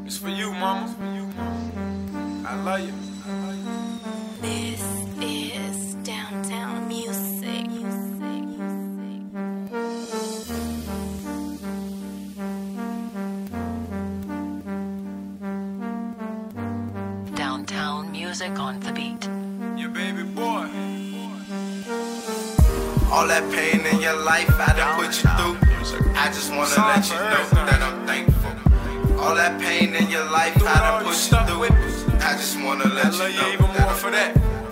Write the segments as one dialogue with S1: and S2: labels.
S1: It's for you, mama. I love you.
S2: This is Downtown Music. Downtown Music on the beat.
S1: Your baby boy.
S3: All that pain in your life, I done put you through. I just wanna let you know that I'm thankful. All that pain in your life, I done put you through. I just wanna let you know
S1: even
S3: that
S1: more
S3: I'm
S1: for that.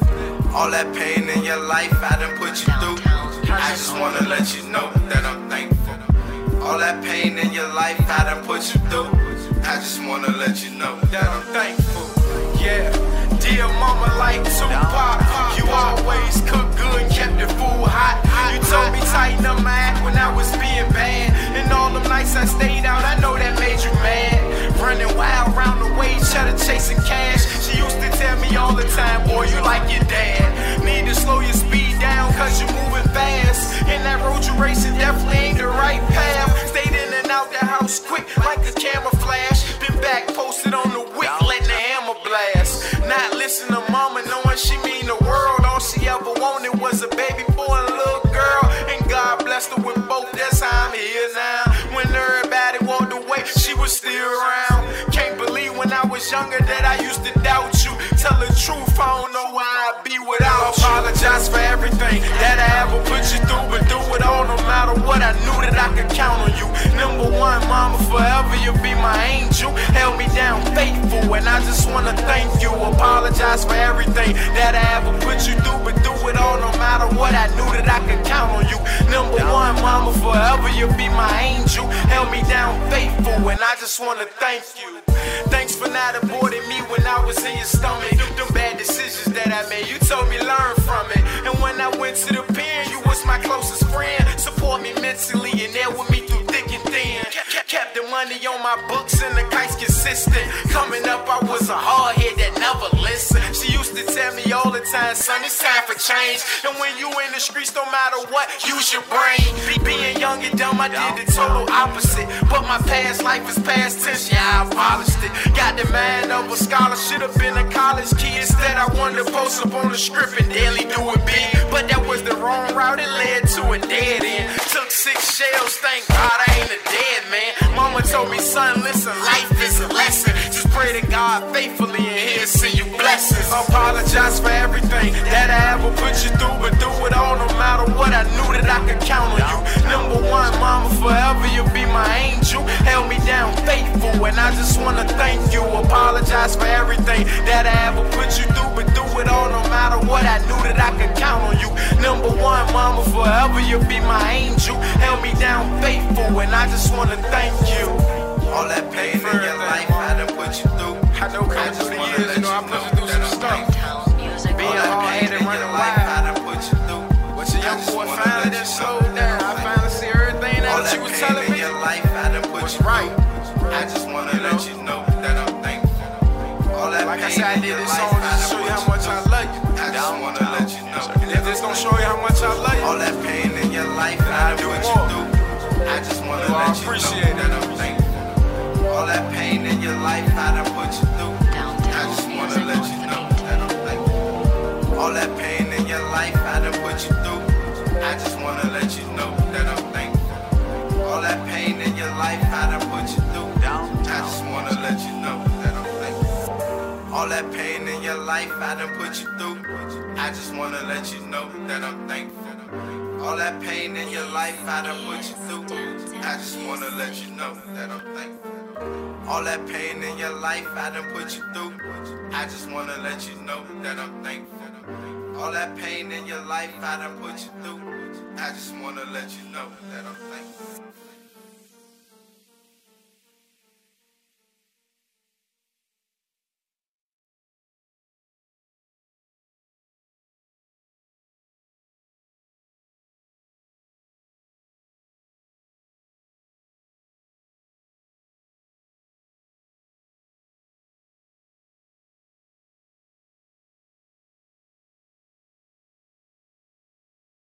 S3: all that pain in your life, I done put you through. I just wanna let you know that I'm thankful. All that pain in your life, I done put you through. I just wanna let you know that I'm thankful.
S1: Yeah, dear mama like Tupac, you always cook good and kept the food hot. You told me tighten up my act when I was being bad, and all them nights I stayed out, I know that made you mad. Running wild round the way, cheddar chasing cash. She used to tell me all the time, boy, you like your dad. Need to slow your speed down, cause you're moving fast. And that road you racing definitely ain't the right path. Stayed in and out the house quick like a camouflage. Been back posted on the wick, letting the hammer blast. Not listen to mama, knowing she mean the world. All she ever wanted was a baby boy and a little girl. And God blessed her with both, that's how I'm here now. When everybody walked away, she was still around. Can't believe when I was younger that I used to doubt you. Tell the truth, I don't know where I'd be without you. Apologize for everything that I ever put you through, but through it all, no matter what, I knew that I could count on you. Number one, mama, forever you'll be my angel. Held me down faithful, and I just wanna thank you. Apologize for everything that I ever put you through, but through it all, no matter what, I knew that I could count on you. Number one, mama, forever you'll be my angel. Held me down faithful, and I just wanna thank you. Thanks for not aborting me when I was in your stomach. Them bad decisions that I made, you told me learn from it. And when I went to the pen, you was my closest friend. Support me mentally and there with me through thick and thin. Kept the money on my books and the kites consistent. Coming up, I was a hardhead that never listened. She used to tell me all the time, son, it's time for change. And when you in the streets, no matter what, use your brain. Being young and dumb, I did the total opposite. But my past life is past tense, yeah, I polished it. Got the mind of a scholar, should've been a college kid. Instead, I wanted to post up on the script and daily do it big. But that was the wrong route, it led to a dead end. Took 6 shells, thank God I ain't a dead man. Mama told me, son, listen, life is a lesson. Just pray to God faithfully and he'll send you blessings. Apologize for everything that I ever put you through, but through it all, no matter what, I knew that I could count on you. Number one, mama, forever you'll be my angel. Held me down faithful, and I just wanna thank you. Apologize for everything that I ever put you through, but through it all, no matter what, I knew that I could count on you. Number one, mama, forever you'll be my angel. Held me down faithful, and I just wanna thank you.
S3: All that pain in your life, I done put you through.
S1: I know coming through the years, you know I put you through some stuff. Being hard-headed, running wild. But your young boy finally done slowed down. I finally see everything that you was telling me was right.
S3: I just wanna let you know that I'm thankful. All that
S1: Like I
S3: pain
S1: said, I
S3: in
S1: did
S3: your
S1: this
S3: life,
S1: song
S3: I
S1: just to show
S3: done
S1: you how
S3: put
S1: much I love you.
S3: I just wanna let you know.
S1: If this don't show you how much I love you,
S3: All that pain in your life, I done
S1: do
S3: put
S1: more.
S3: you through. I just wanna
S1: Well, I
S3: let you
S1: appreciate
S3: know that I'm thankful. All that pain in your life, I done put you through. I just wanna let you know that I'm thankful. All that pain in your life, I done put you through. I just wanna let you know that I'm thankful. All that pain in your life, I done put you through. I just wanna let you know that I'm thankful. All that pain in your life, I done put you through. I just wanna let you know that I'm thankful. All that pain in your life, I done put you through. I just wanna let you know that I'm thankful. All that pain in your life, I done put you through. I just wanna let you know that I'm thankful. All that pain in your life, I done put you through. I just wanna let you know that I'm thankful.